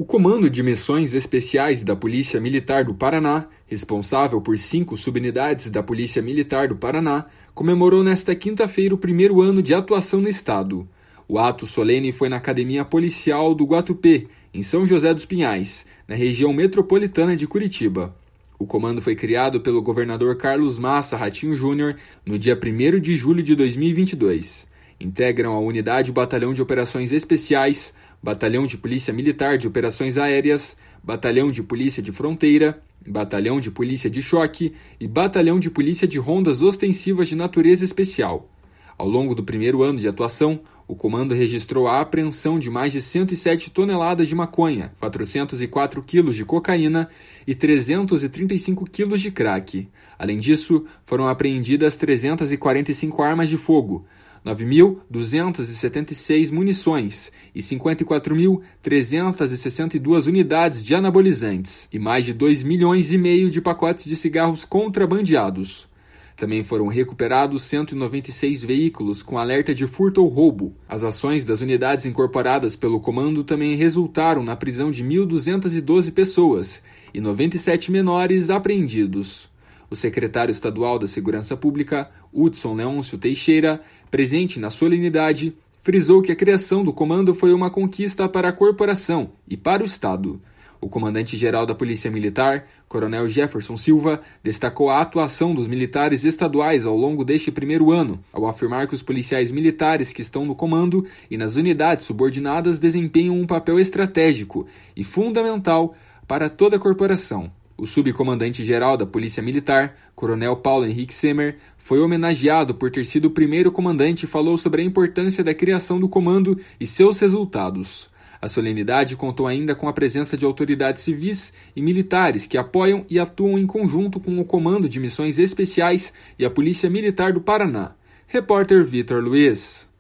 O Comando de Missões Especiais da Polícia Militar do Paraná, responsável por 5 subunidades da Polícia Militar do Paraná, comemorou nesta quinta-feira o primeiro ano de atuação no estado. O ato solene foi na Academia Policial do Guatupê, em São José dos Pinhais, na região metropolitana de Curitiba. O comando foi criado pelo governador Carlos Massa Ratinho Júnior no dia 1º de julho de 2022. Integram a unidade o Batalhão de Operações Especiais, Batalhão de Polícia Militar de Operações Aéreas, Batalhão de Polícia de Fronteira, Batalhão de Polícia de Choque e Batalhão de Polícia de Rondas Ostensivas de Natureza Especial. Ao longo do primeiro ano de atuação, o comando registrou a apreensão de mais de 107 toneladas de maconha, 404 quilos de cocaína e 335 quilos de crack. Além disso, foram apreendidas 345 armas de fogo, 9.276 munições e 54.362 unidades de anabolizantes e mais de 2,5 milhões de pacotes de cigarros contrabandeados. Também foram recuperados 196 veículos com alerta de furto ou roubo. As ações das unidades incorporadas pelo comando também resultaram na prisão de 1.212 pessoas e 97 menores apreendidos. O secretário estadual da Segurança Pública, Hudson Leôncio Teixeira, presente na solenidade, frisou que a criação do comando foi uma conquista para a corporação e para o Estado. O comandante-geral da Polícia Militar, Coronel Jefferson Silva, destacou a atuação dos militares estaduais ao longo deste primeiro ano, ao afirmar que os policiais militares que estão no comando e nas unidades subordinadas desempenham um papel estratégico e fundamental para toda a corporação. O subcomandante-geral da Polícia Militar, Coronel Paulo Henrique Semer, foi homenageado por ter sido o primeiro comandante e falou sobre a importância da criação do comando e seus resultados. A solenidade contou ainda com a presença de autoridades civis e militares que apoiam e atuam em conjunto com o Comando de Missões Especiais e a Polícia Militar do Paraná. Repórter Vitor Luiz.